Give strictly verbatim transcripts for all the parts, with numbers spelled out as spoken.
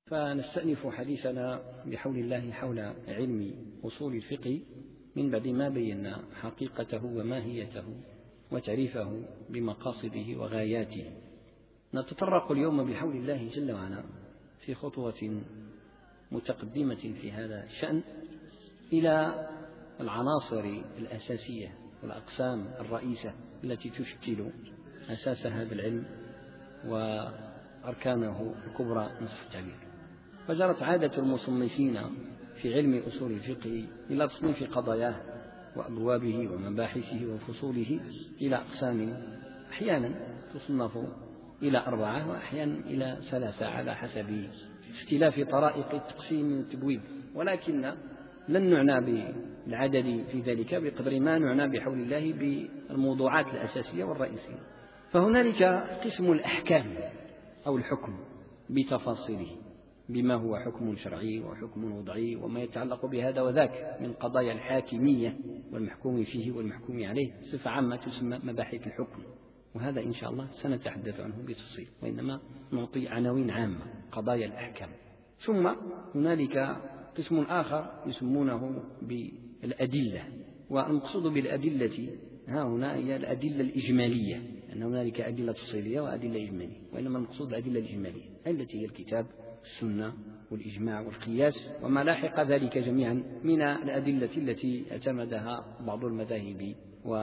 فنستأنف حديثنا بحول الله حول علم أصول الفقه من بعد ما بينا حقيقته وماهيته وتعريفه بمقاصده وغاياته. نتطرق اليوم بحول الله جل وعلا في خطوة متقدمة في هذا الشأن إلى العناصر الأساسية والأقسام الرئيسة التي تشكل أساس هذا العلم وأركانه الكبرى نصف التعبير. فجرت عادة المصنفين في علم أصول الفقه إلى تصنيف قضاياه وأبوابه ومباحثه وفصوله إلى أقسام أحيانا تصنف إلى أربعة وأحيانا إلى ثلاثة على حسب اختلاف طرائق التقسيم والتبويب، ولكن لن نعنى بالعدد في ذلك بقدر ما نعنى بحول الله بالموضوعات الأساسية والرئيسية. فهنالك قسم الأحكام أو الحكم بتفاصيله، بما هو حكم شرعي وحكم وضعي وما يتعلق بهذا وذاك من قضايا الحاكمية والمحكوم فيه والمحكوم عليه، صفة عامة تسمى مباحث الحكم، وهذا إن شاء الله سنتحدث عنه بتفصيل، وإنما نعطي عناوين عامة قضايا الأحكام. ثم هنالك قسم آخر يسمونه بالأدلة، والمقصود بالأدلة ها هنا هي الأدلة الإجمالية، أن هنالك أدلة تفصيلية وأدلة إجمالية، وإنما المقصود الأدلة الإجمالية التي هي الكتاب السنة والإجماع والقياس وما لاحق ذلك جميعا من الأدلة التي اعتمدها بعض المذاهب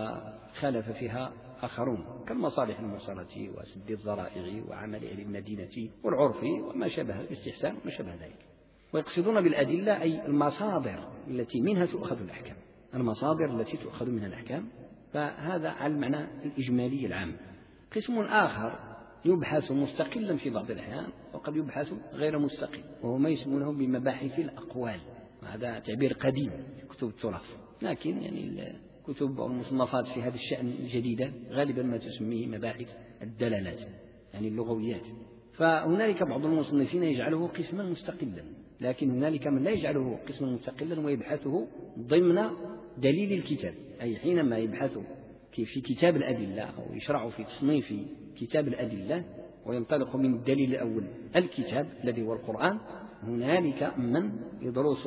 وخالف فيها آخرون كالمصالح المرسلة وسد الذرائع وعمل أهل المدينة والعرف وما شابه الاستحسان وما شابه ذلك. ويقصدون بالأدلة أي المصادر التي منها تؤخذ الأحكام، المصادر التي تؤخذ منها الأحكام، فهذا على المعنى الإجمالي العام. قسم آخر يبحث مستقلا في بعض الأحيان وقد يبحث غير مستقل، وهو ما يسمونه بمباحث الأقوال، وهذا تعبير قديم في كتب التراث، لكن يعني الكتب والمصنفات في هذا الشأن الجديدة غالبا ما تسميه مباحث الدلالات، يعني اللغويات. فهنالك بعض المصنفين يجعله قسما مستقلا، لكن هنالك من لا يجعله قسما مستقلا ويبحثه ضمن دليل الكتاب، أي حينما يبحث في كتاب الأدلة أو يشرع في تصنيف كتاب الأدلة وينطلق من الدليل الأول الكتاب الذي هو القرآن، هنالك من يدرس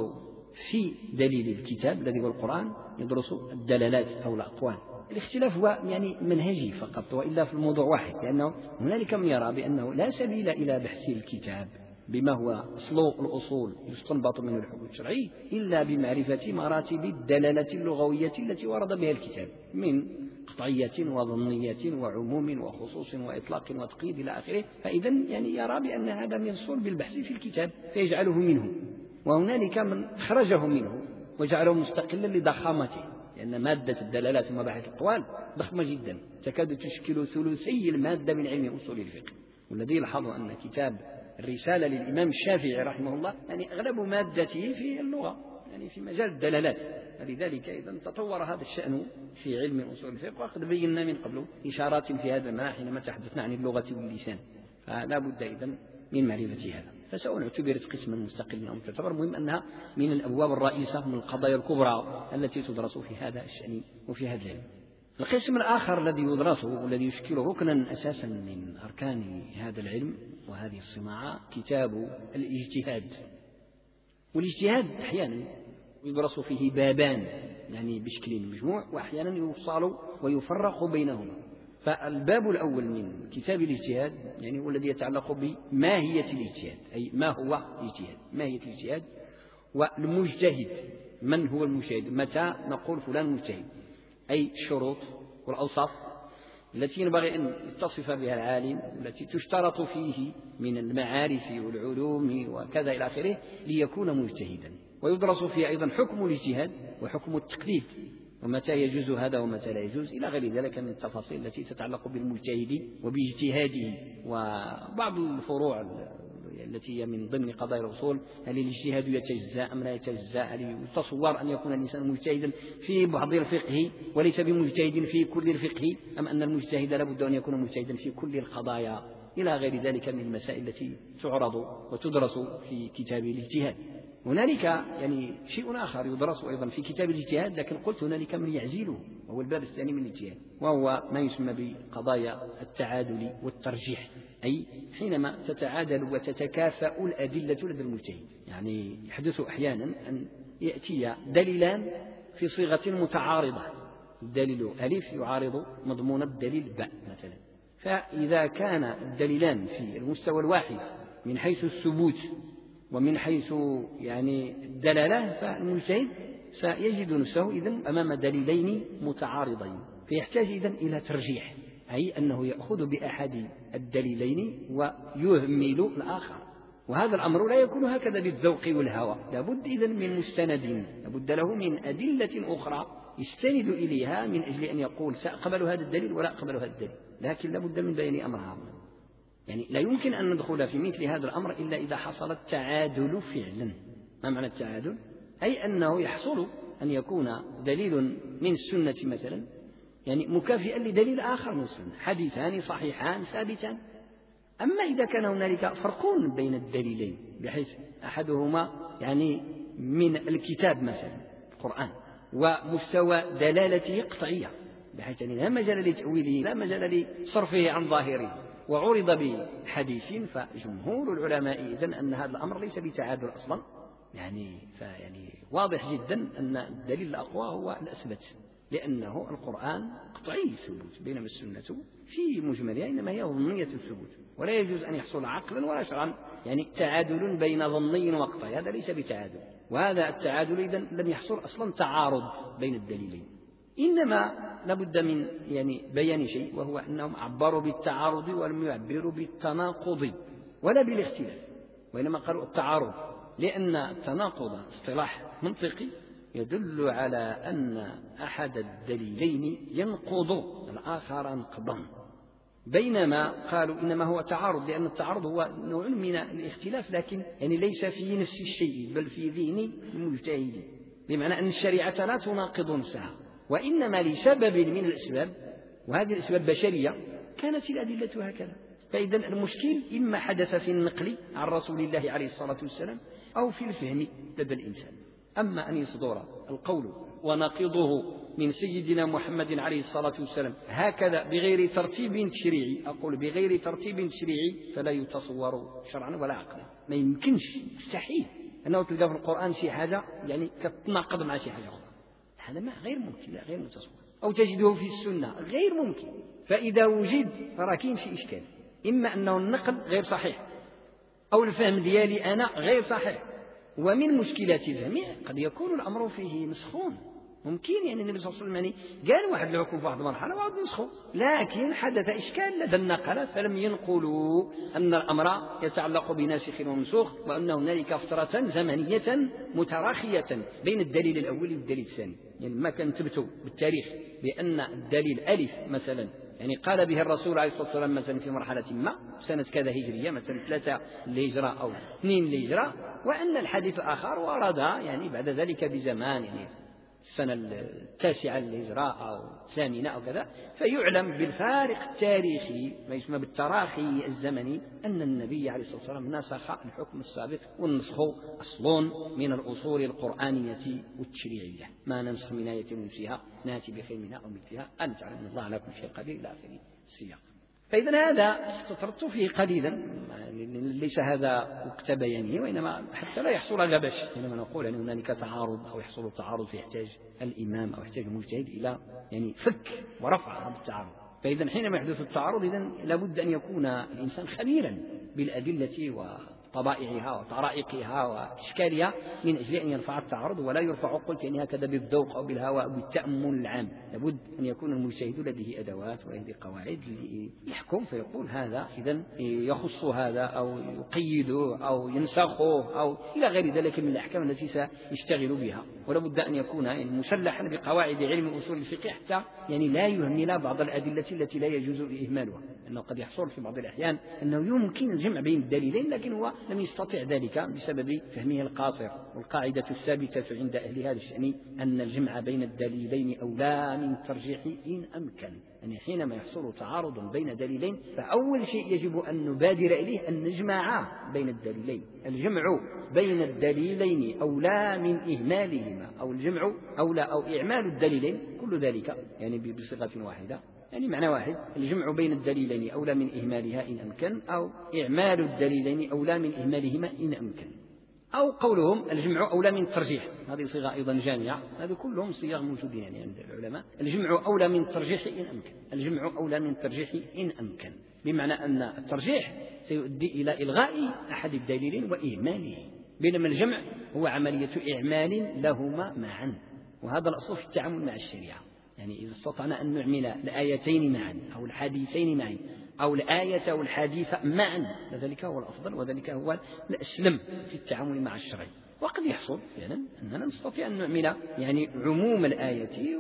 في دليل الكتاب الذي هو القرآن يدرس الدلالات أو الأقوال. الاختلاف هو يعني منهجي فقط، وإلا في الموضوع واحد، لأنه هنالك من يرى بأنه لا سبيل إلى بحث الكتاب بما هو أصل الأصول يستنبط من الحكم الشرعي إلا بمعرفة مراتب الدلالة اللغوية التي ورد بها الكتاب من قطعية وظنية وعموم وخصوص وإطلاق وتقييد إلى آخره. فإذا يعني يرى بأن هذا من صلب البحث في الكتاب فيجعله منه، وهنالك من خرجه منه وجعله مستقلا لضخامته، لأن مادة الدلالات ومباحث الأقوال ضخمة جدا تكاد تشكل ثلثي المادة من علم أصول الفقه. والذي يلحظ أن كتاب الرسالة للإمام الشافعي رحمه الله يعني أغلب مادته في اللغة، يعني في مجال الدلالات، فلذلك إذا تطور هذا الشأن في علم أصول الفقه، وقد بينا من قبل إشارات في هذا المعنى حينما تحدثنا عن اللغة واللسان، فلا بد إذن من معرفة هذا. فسواء اعتبرت قسما مستقلا أو تعتبر، مهم أنها من الأبواب الرئيسة من القضايا الكبرى التي تدرس في هذا الشأن وفي هذا العلم. القسم الآخر الذي يدرس والذي يشكل ركنا أساسا من أركان هذا العلم وهذه الصناعة كتاب الاجتهاد. والاجتهاد أحيانا يدرس فيه بابان يعني بشكل مجموع، وأحيانا يفصل ويفرق بينهما. فالباب الأول من كتاب الاجتهاد يعني هو الذي يتعلق بماهية الاجتهاد، أي ما هو الاجتهاد، ماهية الاجتهاد، والمجتهد من هو المجتهد، متى نقول فلان مجتهد، أي الشروط والأوصاف التي ينبغي أن يتصف بها العالم التي تشترط فيه من المعارف والعلوم وكذا إلى آخره ليكون مجتهدا. ويدرس فيه أيضا حكم الاجتهاد وحكم التقليد، ومتى يجوز هذا ومتى لا يجوز إلى غير ذلك من التفاصيل التي تتعلق بالمجتهد وباجتهاده. وبعض الفروع التي هي من ضمن قضايا الأصول، هل الاجتهاد يتجزأ أم لا يتجزأ، هل يتصور أن يكون الإنسان مجتهدا في بعض الفقه وليس بمجتهد في كل الفقه، أم أن المجتهد لابد أن يكون مجتهدا في كل القضايا إلى غير ذلك من المسائل التي تعرض وتدرس في كتاب الاجتهاد. هنالك يعني شيء آخر يدرس أيضا في كتاب الاجتهاد، لكن قلت هنالك من يعزله، وهو الباب الثاني من الاجتهاد، وهو ما يسمى بقضايا التعادل والترجيح، أي حينما تتعادل وتتكافأ الأدلة لدى المجتهد. يعني يحدث أحيانا أن يأتي دليلان في صيغة متعارضة، الدليل ألف يعارض مضمون الدليل باء مثلا، فإذا كان الدليلان في المستوى الواحد من حيث الثبوت ومن حيث يعني الدلالة، فالمجتهد سيجد نفسه إذن أمام دليلين متعارضين، فيحتاج إذن إلى ترجيح، أي أنه يأخذ بأحد الدليلين ويهمل الآخر. وهذا الأمر لا يكون هكذا بالذوق والهوى، لابد إذن من مستند، لابد له من أدلة أخرى يستند إليها من أجل أن يقول سأقبل هذا الدليل ولا أقبل هذا الدليل، لكن لابد من بيان أمر هذا. يعني لا يمكن أن ندخل في مثل هذا الأمر إلا إذا حصل التعادل فعلا. ما معنى التعادل؟ أي أنه يحصل أن يكون دليل من السنة مثلا يعني مكافئا لدليل آخر من السنة، حديثان صحيحان ثابتان. أما إذا كان هنالك فرق بين الدليلين بحيث أحدهما يعني من الكتاب مثلا القرآن ومستوى دلالته قطعية بحيث يعني لا مجال لتأويله لا مجال لصرفه عن ظاهره، وعرض بحديث، فجمهور العلماء إذن أن هذا الأمر ليس بتعادل أصلا. يعني فيعني واضح جدا أن الدليل الأقوى هو الأثبت، لأنه القرآن قطعي الثبوت، بينما السنة في مجملها إنما هي ظنية الثبوت، ولا يجوز أن يحصل عقلا ولا شرعا يعني تعادل بين ظني وقطعي، هذا ليس بتعادل. وهذا التعادل إذن لم يحصل أصلا تعارض بين الدليلين، إنما لابد من يعني بيان شيء، وهو أنهم عبروا بالتعارض ولم يعبروا بالتناقض ولا بالاختلاف، وإنما قالوا التعارض، لأن التناقض اصطلاح منطقي يدل على أن أحد الدليلين ينقض الآخر نقضا، بينما قالوا إنما هو تعارض لأن التعارض هو نوع من الاختلاف، لكن يعني ليس في نفس الشيء بل في ذهن المجتهد، بمعنى أن الشريعة لا تناقض نفسها، وإنما لسبب من الأسباب، وهذه الأسباب بشرية، كانت الأدلة هكذا. فإذا المشكل إما حدث في النقل عن رسول الله عليه الصلاة والسلام أو في الفهم لدى الإنسان. أما أن يصدر القول ونقضه من سيدنا محمد عليه الصلاة والسلام هكذا بغير ترتيب تشريعي، أقول بغير ترتيب تشريعي، فلا يتصور شرعا ولا عقلا، ما يمكنش، مستحيل أنه تلقى في القرآن شيء حاجة يعني كتناقض مع شيء حاجة أخرى، هذا ما غير ممكن، لا غير متصور. أو تجده في السنة غير ممكن. فإذا وجد فرا كاين شي إشكال، إما أنه النقل غير صحيح أو الفهم ديالي أنا غير صحيح. ومن مشكلات الفهم قد يكون الأمر فيه مسخون، ممكن يعني النبي صلى الله عليه وسلم يعني قال واحد الحكم في واحد المرحلة وعاد نسخه، لكن حدث إشكال لدى النقلة فلم ينقلوا أن الأمر يتعلق بناسخ ومنسوخ، وأن هنالك فترة زمنية متراخية بين الدليل الأول والدليل الثاني. يعني ما كان ثبتوا بالتاريخ بأن الدليل ألف مثلا يعني قال به الرسول عليه الصلاة والسلام مثلا في مرحلة ما سنة كذا هجرية مثلا ثلاثة للهجرة أو اثنين للهجرة، وأن الحديث آخر ورد يعني بعد ذلك بزمان يعني السنة التاسعة للهجرة أو الثامنة أو كذا، فيعلم بالفارق التاريخي ما يسمى بالتراخي الزمني أن النبي عليه الصلاة والسلام نسخ الحكم السابق، والنسخ أصل من الأصول القرآنية والتشريعية، ما ننسخ من آية ننسها نأتي بخير منها أو مثلها أن تعلم أن الله على كل شيء قدير إلى آخر السياق. فإذا هذا استطردت فيه قليلا، ليس هذا وقت بيانه، وإنما حتى لا يحصل غبش حينما نقول أن هنالك تعارض أو يحصل التعارض فيحتاج الإمام أو يحتاج المجتهد إلى يعني فك ورفع هذا التعارض. فإذا حينما يحدث التعارض إذن لابد أن يكون الإنسان خبيرا بالأدلة وطبائعها وطرائقها وأشكالها من أجل أن يرفع التعارض، ولا يرفع قلت يعني هكذا بالذوق أو بالهوى أو بالتأمل العام. لابد أن يكون المجتهد لديه أدوات ولديه قواعد يحكم فيقول هذا إذن يخص هذا أو يقيده أو ينسخه أو إلى غير ذلك من الأحكام التي سيشتغل بها. ولابد أن يكون يعني مسلحا بقواعد علم أصول الفقه حتى يعني لا يهمل بعض الأدلة التي لا يجوز إهمالها. أنه قد يحصل في بعض الأحيان أنه يمكن الجمع بين الدليلين، لكن هو لم يستطع ذلك بسبب فهمه القاصر. والقاعدة الثابتة عند أهل هذا الشأن أن الجمع بين الدليلين أولى من الترجيح إن أمكن. يعني حينما يحصل تعارض بين دليلين فأول شيء يجب أن نبادر إليه أن نجمع بين الدليلين. الجمع بين الدليلين أولى من إهمالهما، أو الجمع أولى أو إعمال الدليلين، كل ذلك يعني بصيغة واحدة، يعني معنى واحد. الجمع بين الدليلين أولى من إهمالها إن أمكن، أو إعمال الدليلين أولى من إهمالهما إن أمكن، أو قولهم الجمع أولى من الترجيح، هذه صيغة أيضا جامعة. هذه كلهم صيغ موجودين يعني عند العلماء. الجمع أولى من الترجيح إن أمكن، الجمع أولى من الترجيح إن أمكن، بمعنى أن الترجيح سيؤدي إلى إلغاء أحد الدليلين وإهماله، بينما الجمع هو عملية إعمال لهما معا. وهذا الأصل في التعامل مع الشريعة. يعني إذا استطعنا أن نعمل الآيتين معا أو الحديثين معا أو الآية والحديث معا فذلك هو الأفضل، وذلك هو الأسلم في التعامل مع الشرع. وقد يحصل فعلا أننا نستطيع أن نعمل يعني عموم الآية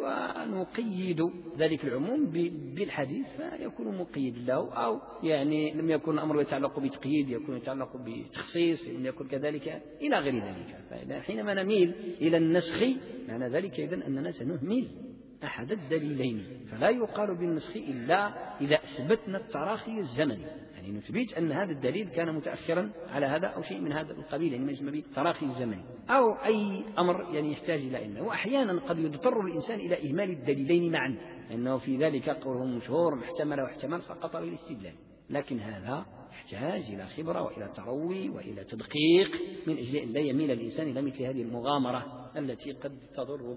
ونقيد ذلك العموم بالحديث فيكون مقيد له، أو يعني لم يكن الأمر يتعلق بتقييد يكون يتعلق بتخصيص، لم يكن كذلك إلى غير ذلك. فإذا حينما نميل إلى النسخ معنى ذلك إذن أننا سنهمل أحد الدليلين، فلا يقال بالنسخ إلا إذا أثبتنا التراخي الزمني، يعني نثبت أن هذا الدليل كان متأخرا على هذا أو شيء من هذا القبيل، يعني ما يسمى بالتراخي الزمني، أو أي أمر يعني يحتاج إلى إنه. وأحيانا قد يضطر الإنسان إلى إهمال الدليلين معا، لأنه في ذلك قوله مشهور محتمل واحتمال سقط بالاستدلال، لكن هذا يحتاج إلى خبرة وإلى تروي وإلى تدقيق من أجل أن لا يميل الإنسان إلى مثل هذه المغامرة التي قد تضر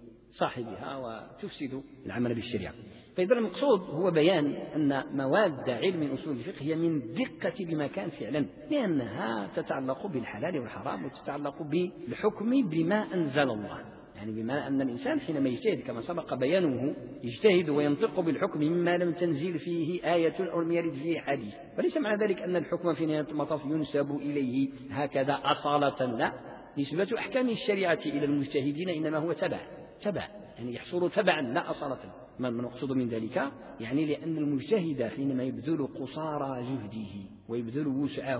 بصاحبها وتفسد العمل بالشريعة. فإذا المقصود هو بيان أن مواد علم أصول الفقه هي من دقة بمكان فعلا، لأنها تتعلق بالحلال والحرام وتتعلق بالحكم بما أنزل الله، يعني بما أن الإنسان حينما يجتهد كما سبق بيانه يجتهد وينطق بالحكم مما لم تنزل فيه آية أو لم يرد فيه حديث، وليس معنى ذلك أن الحكم في نهاية المطاف ينسب إليه هكذا أصالة، لا، نسبة أحكام الشريعة إلى المجتهدين إنما هو تبع تبع يعني يحصل تبعا لا أصالة. ما نقصد من ذلك يعني لأن المجتهد حينما يبذل قصارى جهده ويبذل وسعه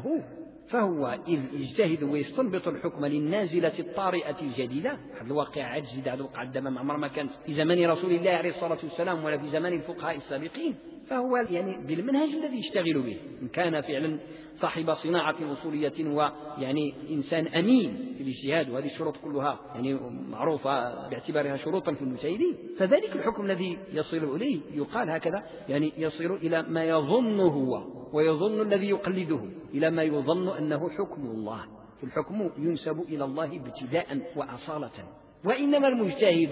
فهو إذ يجتهد ويستنبط الحكم للنازلة الطارئة الجديدة، هذا الواقع عجز، هذا الواقع عندما عمر ما كانت في زمان رسول الله عليه الصلاة والسلام ولا في زمان الفقهاء السابقين، فهو يعني بالمنهج الذي يشتغل به، إن كان فعلا صاحب صناعة وصولية ويعني إنسان أمين في الاجتهاد، وهذه الشروط كلها يعني معروفة باعتبارها شروطا في المجتهدين، فذلك الحكم الذي يصل إليه يقال هكذا يعني يصل إلى ما يظن هو ويظن الذي يقلده إلى ما يظن أنه حكم الله، فالحكم ينسب إلى الله ابتداء وأصالة. وإنما المجتهد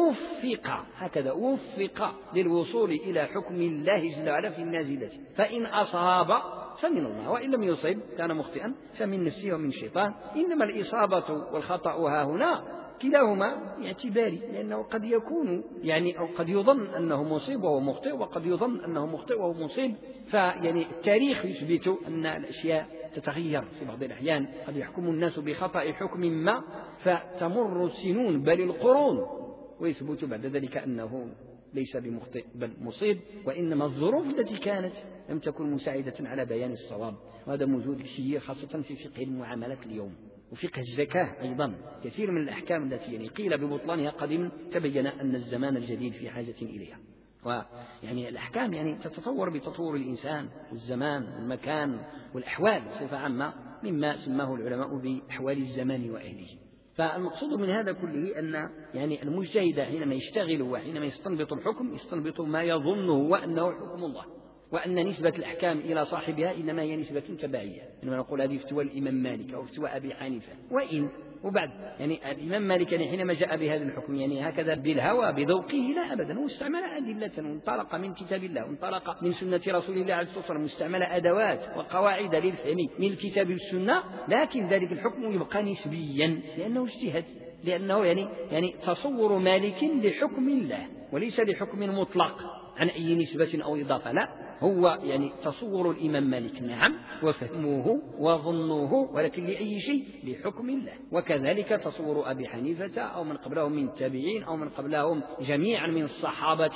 وفق هكذا وفق للوصول إلى حكم الله جل وعلا في النازلة، فإن أصاب فمن الله، وإن لم يصب كان مخطئا فمن نفسه ومن الشيطان. إنما الإصابة والخطأ ها هنا كلاهما اعتباري، لأنه قد يكون يعني أو قد يظن أنه مصيب وهو مخطئ، وقد يظن أنه مخطئ وهو مصيب، فيعني التاريخ يثبت أن الأشياء تتغير في بعض الأحيان، قد يحكم الناس بخطأ حكم ما فتمر السنون بل القرون ويثبت بعد ذلك أنه ليس بمخطئ بل مصيب، وإنما الظروف التي كانت لم تكن مساعدة على بيان الصواب. وهذا موجود كثير خاصة في فقه المعاملات اليوم وفقه الزكاة أيضا. كثير من الأحكام التي يعني قيل ببطلانها قديما تبين أن الزمان الجديد في حاجة إليها. ويعني الأحكام يعني تتطور بتطور الإنسان والزمان والمكان والأحوال بصفة عامة، مما سماه العلماء بأحوال الزمان وأهله. فالمقصود من هذا كله أن يعني المجتهد حينما يشتغل وحينما يستنبط الحكم يستنبط ما يظنه وأنه حكم الله، وأن نسبة الأحكام إلى صاحبها إنما هي نسبة تبعية. إنما نقول هذه فتوى الإمام مالك أو فتوى أبي حنيفة، وإن وبعد يعني الإمام مالك يعني حينما جاء بهذا الحكم يعني هكذا بالهوى بذوقه لا أبدا، هو استعمل أدلة وانطلق من كتاب الله وانطلق من سنة رسول الله عليه الصلاة والسلام، مستعمل أدوات وقواعد للفهم من الكتاب والسنة، لكن ذلك الحكم يبقى نسبيا لأنه اجتهد، لأنه يعني يعني تصور مالك لحكم الله وليس لحكم مطلق عن أي نسبة أو إضافة، لا، هو يعني تصور الإمام مالك نعم وفهمه وظنه، ولكن لأي شيء لحكم الله. وكذلك تصور أبي حنيفة أو من قبلهم من التابعين أو من قبلهم جميعا من الصحابة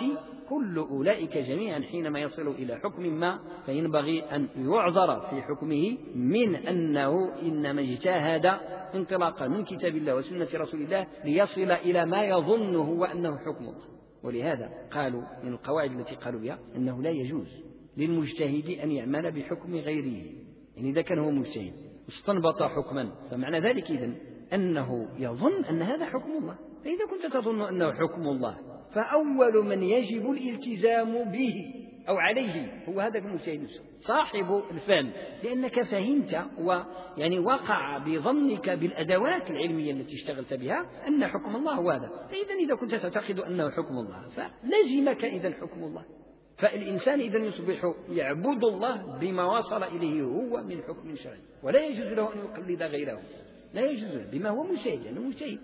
كل أولئك جميعا حينما يصل إلى حكم ما فينبغي أن يعذر في حكمه من أنه إنما اجتهد انطلاقا من كتاب الله وسنة رسول الله ليصل إلى ما يظنه وأنه حكم الله. ولهذا قالوا من القواعد التي قالوا بها أنه لا يجوز للمجتهد أن يعمل بحكم غيره، يعني إذا كان هو مجتهد واستنبط حكما فمعنى ذلك إذن أنه يظن أن هذا حكم الله. فإذا كنت تظن أنه حكم الله فأول من يجب الالتزام به أو عليه هو هذا المجتهد صاحب الفهم، لأنك فهمت ويعني وقع بظنك بالأدوات العلمية التي اشتغلت بها أن حكم الله هو هذا. فإذا إذا كنت تعتقد أنه حكم الله فلزمك إذن حكم الله. فالإنسان إذن يصبح يعبد الله بما وصل إليه هو من حكم شرعي، ولا يجوز له أن يقلد غيره، لا يجوز له بما هو مجتهد لأنه يعني مجتهد.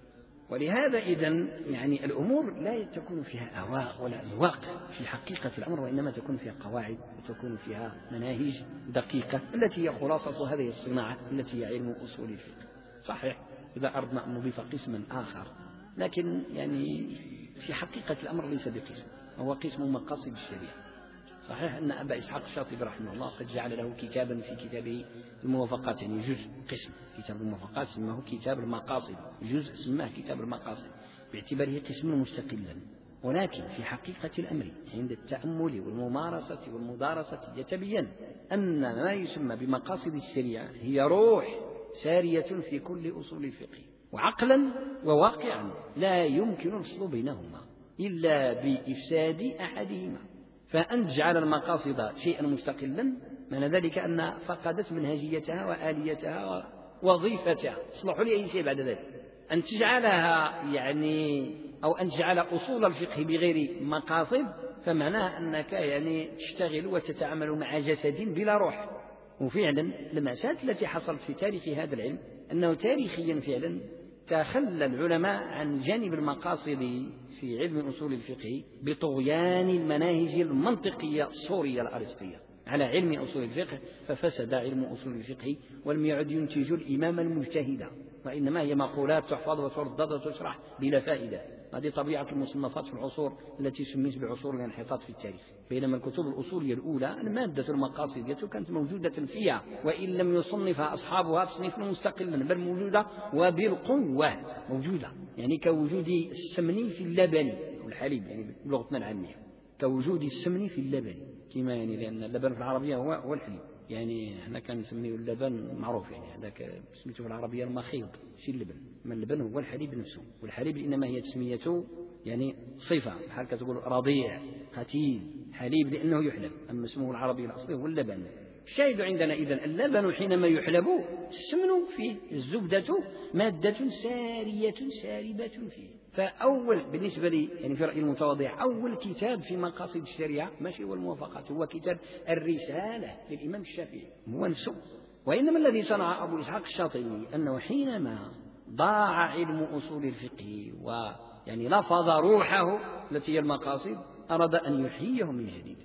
ولهذا إذن يعني الأمور لا تكون فيها أهواء ولا أذواق في حقيقة الأمر، وإنما تكون فيها قواعد وتكون فيها مناهج دقيقة التي هي خلاصة هذه الصناعة التي هي علم أصول الفقه. صحيح إذا أردنا أن نضيف قسما آخر، لكن يعني في حقيقة الأمر ليس بقسم، هو قسم مقاصد الشريعة. صحيح أن أبا إسحاق الشاطبي رحمه الله قد جعل له كتابا في كتابه الموافقات، يعني جزء قسم كتاب الموافقات سماه كتاب المقاصد، جزء سماه كتاب المقاصد باعتباره قسم مستقلا. ولكن في حقيقة الأمر عند التأمل والممارسة والمدارسة يتبين أن ما يسمى بمقاصد الشريعة هي روح سارية في كل أصول الفقه، وعقلا وواقعا لا يمكن الفصل بينهما إلا بإفساد أحدهما. فأن تجعل المقاصد شيئا مستقلا معنى ذلك أن فقدت منهجيتها وآليتها ووظيفتها، تصلح لأي شيء بعد ذلك. أن تجعلها يعني أو أن تجعل أصول الفقه بغير مقاصد فمعناه أنك يعني تشتغل وتتعامل مع جسد بلا روح. وفعلا المأساة التي حصلت في تاريخ هذا العلم أنه تاريخيا فعلا تخلى العلماء عن جانب المقاصد في علم أصول الفقه بطغيان المناهج المنطقية الصورية الأرسطية على علم أصول الفقه، ففسد علم أصول الفقه ولم يعد ينتج الإمام المجتهد، وإنما هي مقولات تحفظ وتردد وتشرح بلا فائدة. هذه طبيعة المصنفات في العصور التي سميت بعصور الانحطاط في التاريخ. بينما الكتب الأصولية الأولى المادة المقاصدية كانت موجودة فيها، وإن لم يصنفها أصحابها تصنيفا مستقلا بل موجودة وبالقوة موجودة، يعني كوجود السمن في اللبن والحليب يعني بلغتنا العامية، كوجود السمن في اللبن كما يعني لأن اللبن في العربية هو هو الحليب، يعني احنا كان نسميه اللبن معروف يعني هذاك سميته في العربية المخيض شي اللبن، ما اللبن هو الحليب نفسه، والحليب إنما هي تسميته يعني صفة بحال كتقول رضيع قتيل حليب لأنه يحلب، أما اسمه العربي الأصلي هو اللبن. الشاهد عندنا إذن اللبن حينما يحلب السمن فيه الزبدة مادة سارية ساربة فيه. فأول بالنسبة لي يعني في رأيي المتواضع أول كتاب في مقاصد الشريعة ماشي هو الموافقات، هو كتاب الرسالة للإمام الشافعي هو نفسه. وإنما الذي صنع أبو إسحاق الشاطبي أنه حينما ضاع علم أصول الفقه ويعني لفظ روحه التي هي المقاصد أراد أن يحييه من جديد،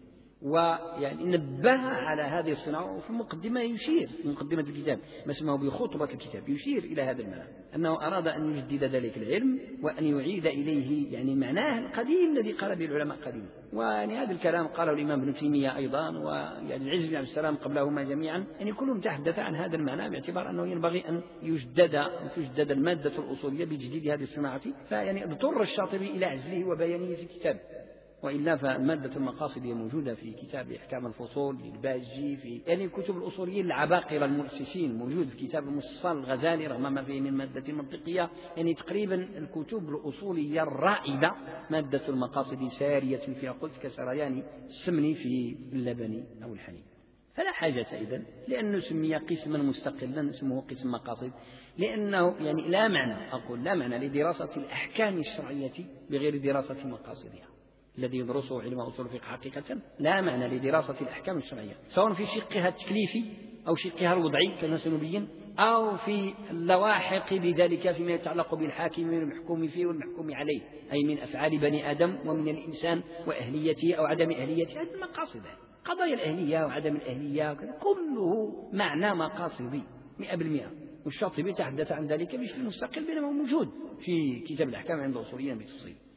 ويعني نبه على هذه الصناعة. وفي المقدمة يشير في مقدمة الكتاب ما اسمه بخطبة الكتاب يشير إلى هذا المعنى أنه أراد أن يجدد ذلك العلم وأن يعيد إليه يعني معناه القديم الذي قال به العلماء قديما. ويعني هذا الكلام قاله الإمام ابن تيمية أيضا، ويعني العز بن عبد السلام قبلهما جميعا، يعني كلهم تحدث عن هذا المعنى باعتبار أنه ينبغي أن يجدد أن تجدد المادة الأصولية بتجديد هذه الصناعة. فيعني اضطر الشاطبي إلى عزله وبيانه في كتابه، وإلا فمادة المقاصد هي موجودة في كتاب إحكام الفصول للباجي، في يعني كتب الأصوليين العباقرة المؤسسين موجود في كتاب المستصفى الغزالي رغم ما فيه من مادة منطقية. يعني تقريبا الكتب الأصولية الرائدة مادة المقاصد سارية فيها قلت كسريان السمن في اللبن أو الحليب. فلا حاجة إذن لأنه سمي قسما مستقلا اسمه قسم مقاصد، لأنه يعني لا معنى أقول لا معنى لدراسة الأحكام الشرعية بغير دراسة مقاصدها. الذي يدرسه علم أصول الفقه حقيقة لا معنى لدراسة الأحكام الشرعية سواء في شقها التكليفي أو شقها الوضعي كما سنبين، أو في اللواحق بذلك فيما يتعلق بالحاكم والمحكوم فيه والمحكوم عليه، أي من أفعال بني آدم ومن الإنسان وأهليته أو عدم أهليته. هذه المقاصد قضايا الأهلية وعدم الأهلية كله معنى مقاصدي مئة بالمئة. والشاطبي تحدث عن ذلك بشكل مستقل بينما موجود في كتاب الأحكام عند الأصوليين بتفصيل.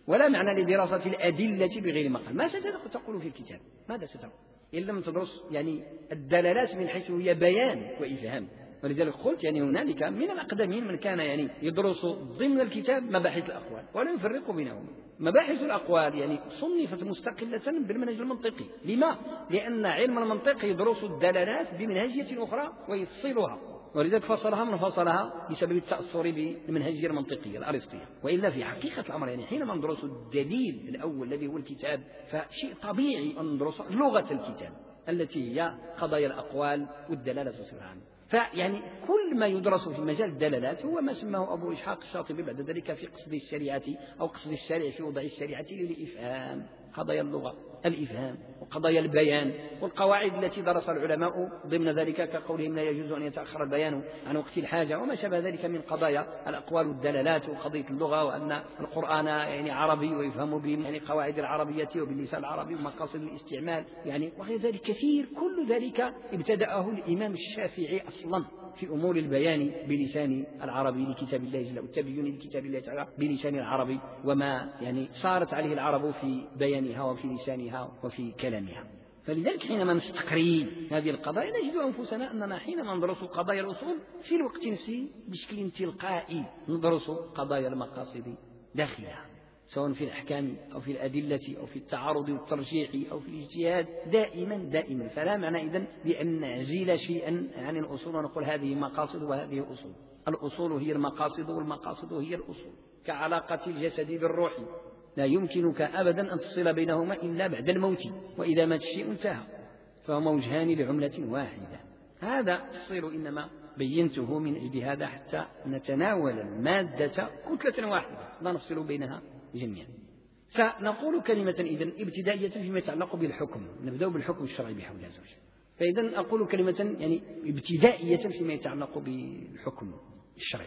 ولا معنى لدراسة الأدلة بغير مقال. ما ستقول في الكتاب؟ ماذا ستقول إن لم تدرس يعني الدلالات من حيث هي بيان وإفهام؟ ولذلك قلت يعني هنالك من الأقدمين من كان يعني يدرس ضمن الكتاب مباحث الأقوال ولا يفرق بينهم. مباحث الأقوال يعني صنفت مستقلة بالمنهج المنطقي. لما؟ لأن علم المنطق يدرس الدلالات بمنهجية أخرى ويفصلها، ولذلك فصلها من فصلها بسبب التأثر بالمنهجية المنطقية الأرسطية. وإلا في حقيقة الأمر يعني حينما ندرس الدليل الأول الذي هو الكتاب فشيء طبيعي أن ندرس لغة الكتاب التي هي قضايا الأقوال والدلالة بصفة عامة. فيعني كل ما يدرس في مجال الدلالات هو ما سماه أبو إسحاق الشاطبي بعد ذلك في قصد الشريعة أو قصد الشارع في وضع الشريعة للإفهام، قضايا اللغة الإفهام وقضايا البيان والقواعد التي درس العلماء ضمن ذلك كقولهم لا يجوز أن يتأخر البيان عن وقت الحاجة وما شابه ذلك من قضايا الأقوال والدلالات وقضية اللغة، وأن القرآن يعني عربي ويفهم به يعني قواعد العربية وباللسان العربي ومقاصد الاستعمال يعني وغير ذلك كثير. كل ذلك ابتدأه الإمام الشافعي أصلا في أمور البيان بلسان العربي لكتاب الله جل والتبيين لكتاب الله تعالى بلسان العربي وما يعني صارت عليه العرب في بيانها وفي لسانها وفي كلامها. فلذلك حينما نستقري هذه القضايا نجد أنفسنا أننا حينما ندرس قضايا الأصول في الوقت نفسه بشكل تلقائي ندرس قضايا المقاصد داخلها، سواء في الأحكام أو في الأدلة أو في التعارض والترجيح أو في الاجتهاد دائما دائما. فلا معنى إذن بأن نعزل شيئا عن الأصول ونقول هذه مقاصد وهذه أصول. الأصول هي المقاصد والمقاصد هي الأصول، كعلاقة الجسد بالروح لا يمكنك أبدا أن تصل بينهما إلا بعد الموت، وإذا مات الشيء انتهى، فهما وجهان لعملة واحدة. هذا التصير إنما بينته من أجل هذا حتى نتناول المادة كتلة واحدة لا نفصل بينها جميعا. سنقول كلمة إذن ابتدائية فيما يتعلق بالحكم. نبدأ بالحكم الشرعي بحول الله عز وجل. فإذن أقول كلمة يعني ابتدائية فيما يتعلق بالحكم الشرعي.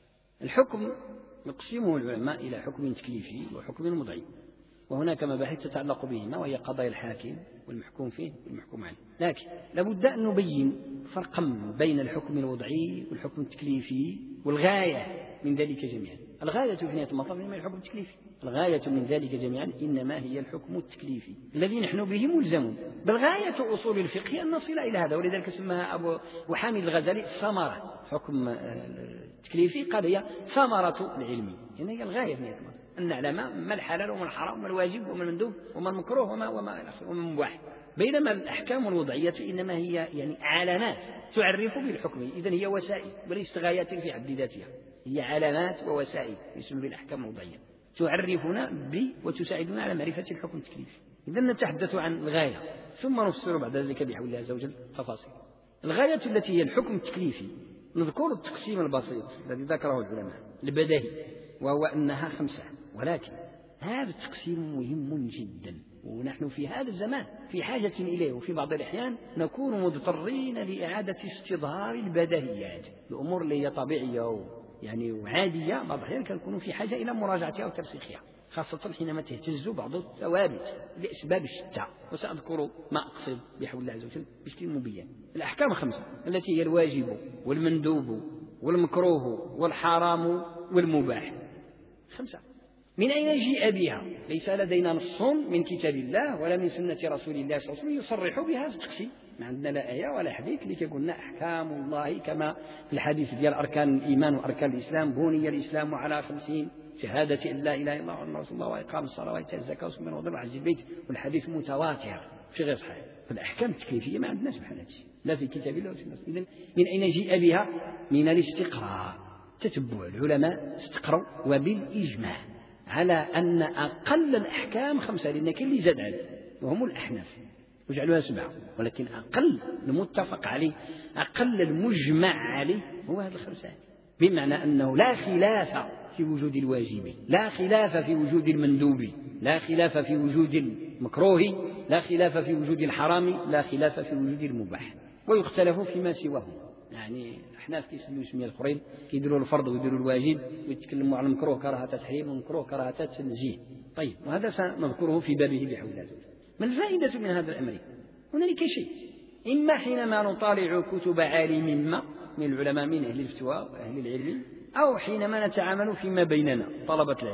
الحكم يقسمه العلماء إلى حكم تكليفي وحكم وضعي، وهناك مباحث تتعلق بهما وهي قضايا الحاكم والمحكوم فيه والمحكوم عليه. لكن لابد أن نبين فرقا بين الحكم الوضعي والحكم التكليفي والغاية من ذلك جميعا. الغاية في نهاية المطاف إنما الحكم التكليفي، الغاية من ذلك جميعا إنما هي الحكم التكليفي الذي نحن به ملزمون. بالغاية أصول الفقه أن نصل إلى هذا، ولذلك سماها أبو وحامد الغزالي ثمرة. حكم التكليفي قال هي ثمرة العلم، يعني هي الغاية في نهاية المطاف أن نعلم ما الحلال وما الحرام وما الواجب وما المندوب وما المكروه وما وما وما المباح. بينما الأحكام الوضعية إنما هي يعني علامات تعرف بالحكم، إذن هي وسائل وليست غايات في حد ذاتها، هي علامات ووسائل يسمى بالأحكام الوضعية تعرفنا ب وتساعدنا على معرفة الحكم التكليفي. إذن نتحدث عن الغاية ثم نفسر بعد ذلك بحول الله عز وجل تفاصيل. الغاية التي هي الحكم التكليفي نذكر التقسيم البسيط الذي ذكره العلماء البديهي، وهو أنها خمسة، ولكن هذا التقسيم مهم جدا ونحن في هذا الزمان في حاجة إليه، وفي بعض الأحيان نكون مضطرين لإعادة استظهار البديهيات. الأمور اللي هي طبيعية يعني وعادية بعض الأحيان كنكون في حاجة إلى مراجعتها وترسيخها، خاصة حينما تهتز بعض الثوابت لأسباب شتى، وسأذكر ما أقصد بحول الله عز وجل بشكل مبين. الأحكام خمسة التي هي الواجب والمندوب والمكروه والحرام والمباح، خمسة. من أين جيء بها؟ ليس لدينا نص من كتاب الله ولا من سنة رسول الله صلى الله عليه وسلم يصرح بهذا التقسيم. ما عندنا لا آية ولا حديث اللي كيقولنا أحكام الله كما في الحديث ديال أركان الإيمان وأركان الإسلام: بني الإسلام على خمسين: شهادة أن لا إله إلا الله وأن رسول الله وإقام الصلاة وإيتاء الزكاة وصوم رمضان وحج البيت، والحديث متواتر في غير صحيح. فالأحكام التكليفية ما عندناش بحال هادشي لا في كتاب الله ولا في السنة. إذن من أين جيء بها؟ من الاستقراء، تتبع العلماء استقروا وبالإجماع على أن أقل الأحكام خمسة، لأن كاين اللي زاد عليه وهم الأحناف وجعلوها سبعة، ولكن أقل المتفق عليه أقل المجمع عليه هو هذا الخمسة، بمعنى أنه لا خلاف في وجود الواجب، لا خلاف في وجود المندوب، لا خلاف في وجود المكروه، لا خلاف في وجود الحرام، لا خلاف في وجود المباح، ويختلف فيما سواه. يعني الأحناف كيسميو سمية الأخرين كيديروا الفرض ويديروا الواجب ويتكلموا على المكروه كراهة تحريم والمكروه كراهة تنزيه. طيب، وهذا سنذكره في بابه بحول الله. ما الفائدة من هذا الأمر؟ هنالك شيء، إما حينما نطالع كتب عالم ما من العلماء من أهل الفتوى وأهل العلم، أو حينما نتعامل فيما بيننا طلبة العلم،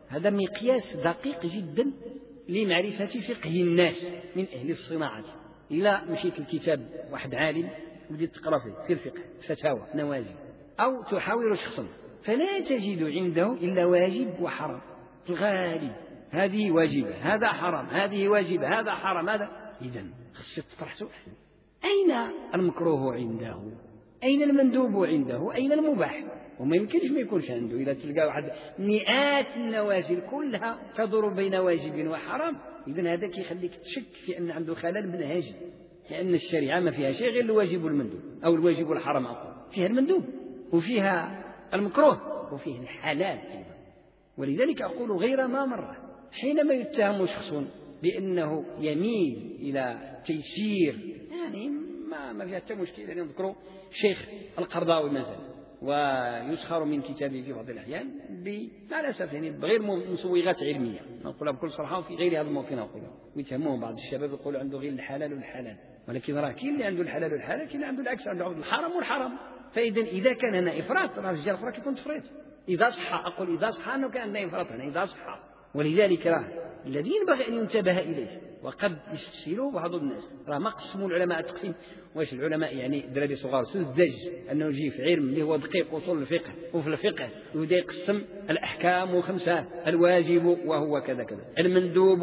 هذا مقياس دقيق جدا لمعرفة فقه الناس من أهل الصناعة. إلا مشيت الكتاب واحد عالم وبديت تقرأ فيه في الفقه فتاوى نوازل أو تحاور شخصا فلا تجد عنده إلا واجب وحرام في الغالب. هذه واجبة، هذا حرام، هذه واجبة، هذا حرام، هذا. إذن خصك تطرح سؤال: أين المكروه عنده؟ أين المندوب عنده؟ أين المباح؟ وما يمكنش ما يكونش عنده. إذا تلقى واحد مئات النوازل كلها تدور بين واجب وحرام، إذن هذا كيخليك تشك في أن عنده خلل منهجي، لأن الشريعة ما فيها شيء غير الواجب والمندوب، أو الواجب والحرام أقول، فيها المندوب وفيها المكروه وفيه الحلال. ولذلك أقول غير ما مرة حينما يتهم شخص بأنه يميل إلى تيسير، يعني ما ما فيها حتى مشكلة، يعني نذكروا الشيخ القرضاوي مثلا ويسخر من كتابه في بعض الأحيان مع الأسف يعني بغير مسوغات علمية، نقولها بكل صراحة، وفي غير هذا الموطن أقولها. ويتهمون بعض الشباب يقول عنده غير الحلال والحلال، ولكن راه كاين اللي عنده الحلال والحلال، كاين اللي عنده العكس، عنده الحرام والحرام. فإذا إذا كان هنا إفراط راه الرجال الأخرى كيكون تفريط. إذا صح أقول إذا صح أنه كان عندنا إفراط هنا إذا صح. ولذلك راه الذي ينبغي أن ينتبه إليه وقد يستسهله بعض الناس، راه ما قسموا العلماء تقسيم واش العلماء يعني دراري صغار سذج أنه يجي في علم اللي هو دقيق وصول الفقه، وفي الفقه ويبدا يقسم الأحكام خمسة: الواجب وهو كذا كذا، المندوب،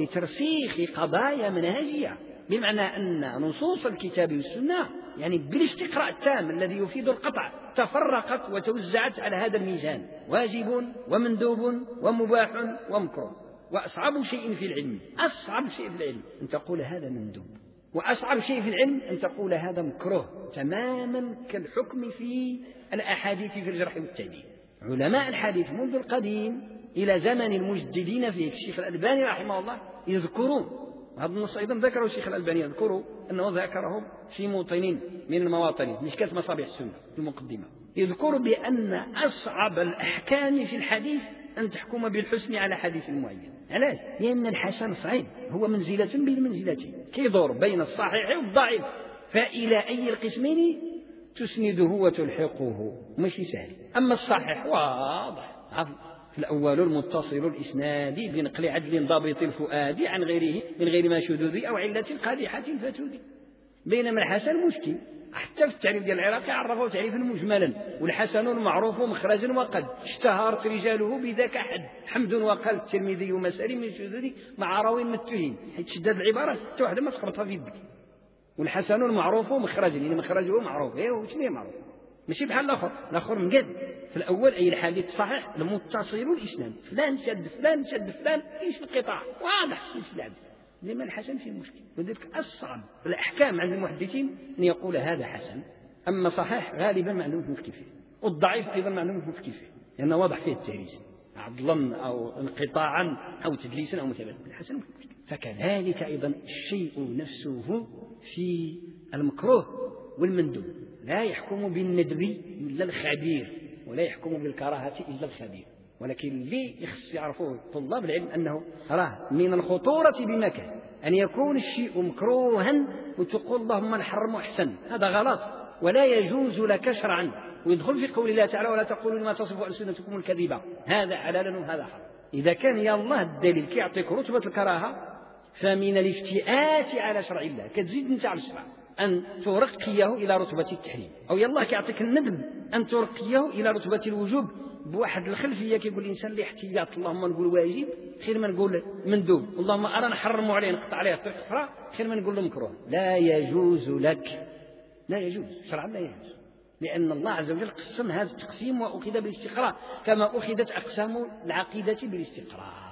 لترسيخ قضايا منهجية، بمعنى أن نصوص الكتاب والسنة يعني بالاستقراء التام الذي يفيد القطع تفرقت وتوزعت على هذا الميزان: واجب ومندوب ومباح ومكروه. وأصعب شيء في العلم، أصعب شيء في العلم أن تقول هذا مندوب، وأصعب شيء في العلم أن تقول هذا مكروه، تماما كالحكم في الأحاديث في الجرح والتعديل. علماء الحديث منذ القديم إلى زمن المجددين فيه الشيخ الألباني رحمه الله يذكرون، هذا النص أيضا ذكره الشيخ الألباني، يذكره أنه ذكره في موطن من المواطن مشكاة مصابيح السنة في المقدمة، يذكر بأن أصعب الأحكام في الحديث أن تحكم بالحسن على حديث معين. علاش؟ لأن الحسن صعيب، هو منزلة بين منزلتين، كيدور بين الصحيح والضعيف، فإلى أي القسمين تسنده وتلحقه ماشي سهل. أما الصحيح واضح، في الأول المتصل الإسناد بنقل عدل ضابط الفؤاد عن غيره من غير ما شذوذ أو علة قادحة فتودي. بينما الحسن مشكل، حتى في التعريف ديال العراقي عرفه تعريفا مجملا: والحسن المعروف مخرجا وقد اشتهرت رجاله بذاك حد، حمد وقال الترمذي مساري من شذوذ مع راوي متهم، حيت شداد العبارات حتى واحده ما تخبطها في يدك. والحسن المعروف مخرجا يعني مخرجه معروف، ايوا شنو هي معروف؟ ماشي بحال الاخر، الاخر مقد. في الاول اي الحديث صحيح المتصل الاسناد، فلان شد فلان شد فلان، ايش القطاع واضح السلسله. لما الحسن في مشكل، ولذلك أصعب الأحكام عند المحدثين أن يقول هذا حسن. أما صحيح غالبا معلوم في كيفه، والضعيف أيضا معلوم في كيفه، لأنه واضح فيه التهريس عضلا أو انقطاعا أو تدليسا أو متابعة. الحسن في مشكل. فكذلك أيضا الشيء نفسه في المكروه والمندوب، لا يحكم بالندب إلا الخبير، ولا يحكم بالكراهة إلا الخبير. ولكن اللي يخص يعرفوه طلاب العلم أنه راه من الخطورة بمكان أن يكون الشيء مكروها وتقول اللهم نحرم أحسن، هذا غلط ولا يجوز لك شرعا، ويدخل في قول الله تعالى: ولا تقولوا لما تصف ألسنتكم الكذبة، هذا حلال وهذا حرام. إذا كان يا الله الدليل كيعطيك رتبة الكراهة، فمن الافتئات على شرع الله كتزيد انت على الشرع أن ترقيه إلى رتبة التحريم، أو يالله كيعطيك الندب أن ترقيه إلى رتبة الوجوب بواحد الخلفية. كيقول الإنسان اللي احتياط اللهم نقول واجب خير ما نقول مندوب، اللهم أرى نحرمه عليه نقطع عليه الطريق أخرى خير ما نقول له مكروه. لا يجوز لك، لا يجوز شرعا، لا يجوز، لأن الله عز وجل قسم هذا التقسيم وأخذ بالاستقراء كما أخذت أقسام العقيدة بالاستقراء.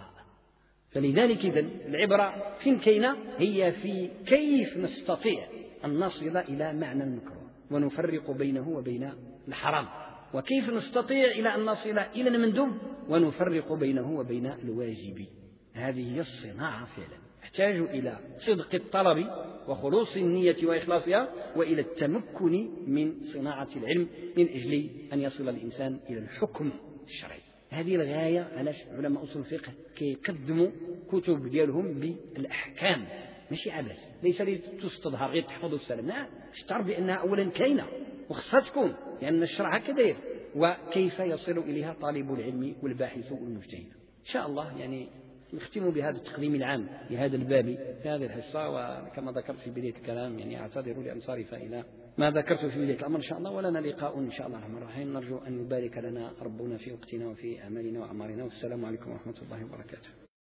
فلذلك إذن العبرة فين كاينة؟ هي في كيف نستطيع أن نصل إلى معنى المكروه ونفرق بينه وبين الحرام، وكيف نستطيع إلى أن نصل إلى المندوب ونفرق بينه وبين الواجب. هذه هي الصناعة فعلا، تحتاج إلى صدق الطلب وخلوص النية وإخلاصها، وإلى التمكن من صناعة العلم من أجل أن يصل الإنسان إلى الحكم الشرعي. هذه الغاية. علاش علماء أصول الفقه كيقدموا كتب ديالهم بالأحكام ماشي عبث، ليس لتستظهر غير تحفظوا السلام، لا، اشتر بأنها أولا كاينة وخصها تكون، لأن الشرع هكذا، وكيف يصل إليها طالب العلم والباحث والمجتهد. إن شاء الله يعني نختم بهذا التقديم العام لهذا الباب في هذه الحصة. وكما ذكرت في بداية الكلام يعني أعتذر لأنصارف إلى ما ذكرت في بداية الأمر إن شاء الله، ولنا لقاء إن شاء الله الرحمن الرحيم. نرجو أن يبارك لنا ربنا في وقتنا وفي أعمالنا وأعمارنا، والسلام عليكم ورحمة الله وبركاته.